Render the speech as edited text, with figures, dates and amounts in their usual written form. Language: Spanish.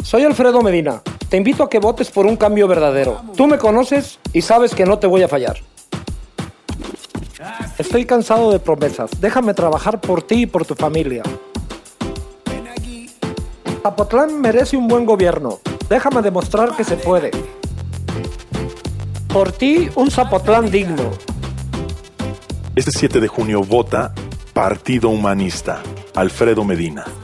Soy Alfredo Medina. Te invito a que votes por un cambio verdadero. Tú me conoces y sabes que no te voy a fallar. Estoy cansado de promesas. Déjame trabajar por ti y por tu familia. Zapotlán merece un buen gobierno. Déjame demostrar que se puede. Por ti, un Zapotlán digno. Este 7 de junio vota Partido Humanista. Alfredo Medina.